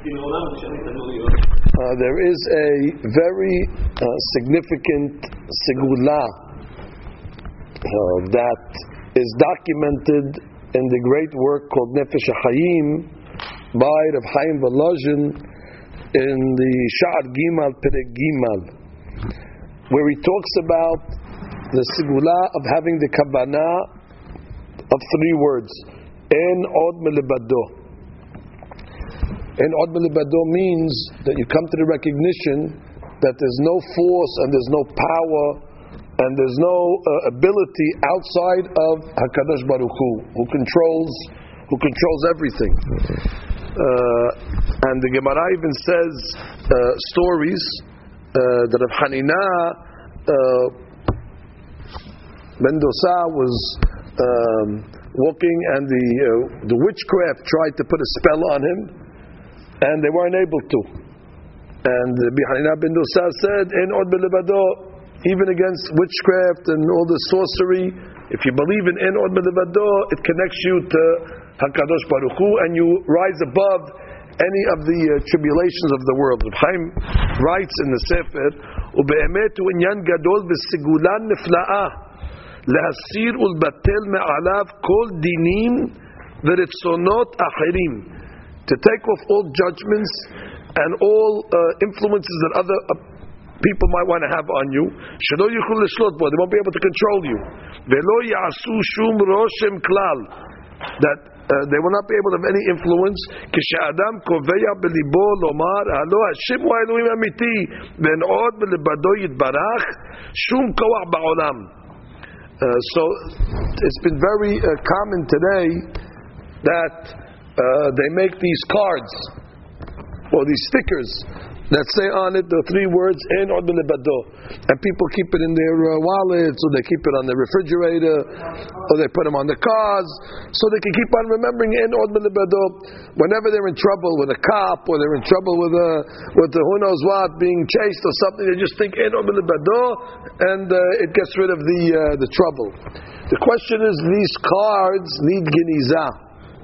There is a very significant segula that is documented in the great work called Nefesh HaChaim by Rav Chaim Volozhin in the Sha'ar Gimal Perek Gimal, where he talks about the segula of having the kavanah of three words: En od melibado. En od melibado means that you come to the recognition that there's no force and there's no power and there's no ability outside of HaKadosh Baruch Hu, who controls everything. And the Gemara even says stories that Rav Hanina ben Dosa was walking, and the witchcraft tried to put a spell on him, and they weren't able to. And Rabbi Hanina ben Dosa said, "En od belevado." Even against witchcraft and all the sorcery, if you believe in En od belevado, it connects you to HaKadosh Baruch Hu, and you rise above any of the tribulations of the world. Reb Chaim writes in the Sefer, "Ube'emet hu inyan gadol v'sigulan nifla'ah להסיר ולבטל מעליו כל דינים ורצונות אחרים," to take off all judgments and all influences that other people might want to have on you. שלא יוכלו לשלוט בו, they won't be able to control you. ולא יעשו שום רושם כלל, that they will not be able to have any influence. כשאדם קובע בליבו לומר הלא השם הוא האלוהים האמיתי ואין עוד בלבדו יתברך שום כוח בעולם. So it's been very common today that they make these cards or these stickers that say on it the three words En od belibado, and people keep it in their wallets, or they keep it on the refrigerator, or they put them on the cars, so they can keep on remembering En od belibado. Whenever they're in trouble with a cop, or they're in trouble with the who knows what, being chased or something, they just think En od belibado, and it gets rid of the trouble. The question is, these cards need genizah.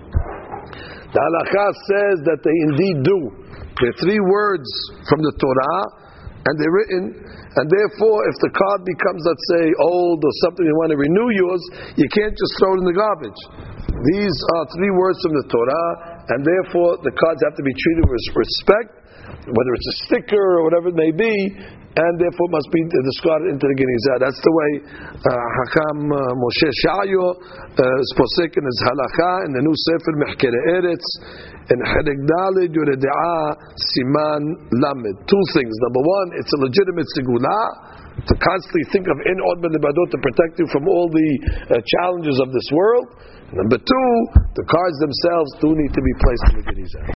The halakha says that they indeed do. They're three words from the Torah, and they're written, and therefore, if the card becomes, let's say, old or something, you want to renew yours, you can't just throw it in the garbage. These are three words from the Torah, and therefore, the cards have to be treated with respect, whether it's a sticker or whatever it may be, and therefore must be discarded into the genizah. That's the way Hakam Moshe Shayo is posek in his halakha in the new Sefer Mehkere Eretz in Chelik Daled Yorede'ah Siman Lamed. Two things. Number one, it's a legitimate segula to constantly think of En od belibado to protect you from all the challenges of this world. Number two, the cards themselves do need to be placed in the genizah.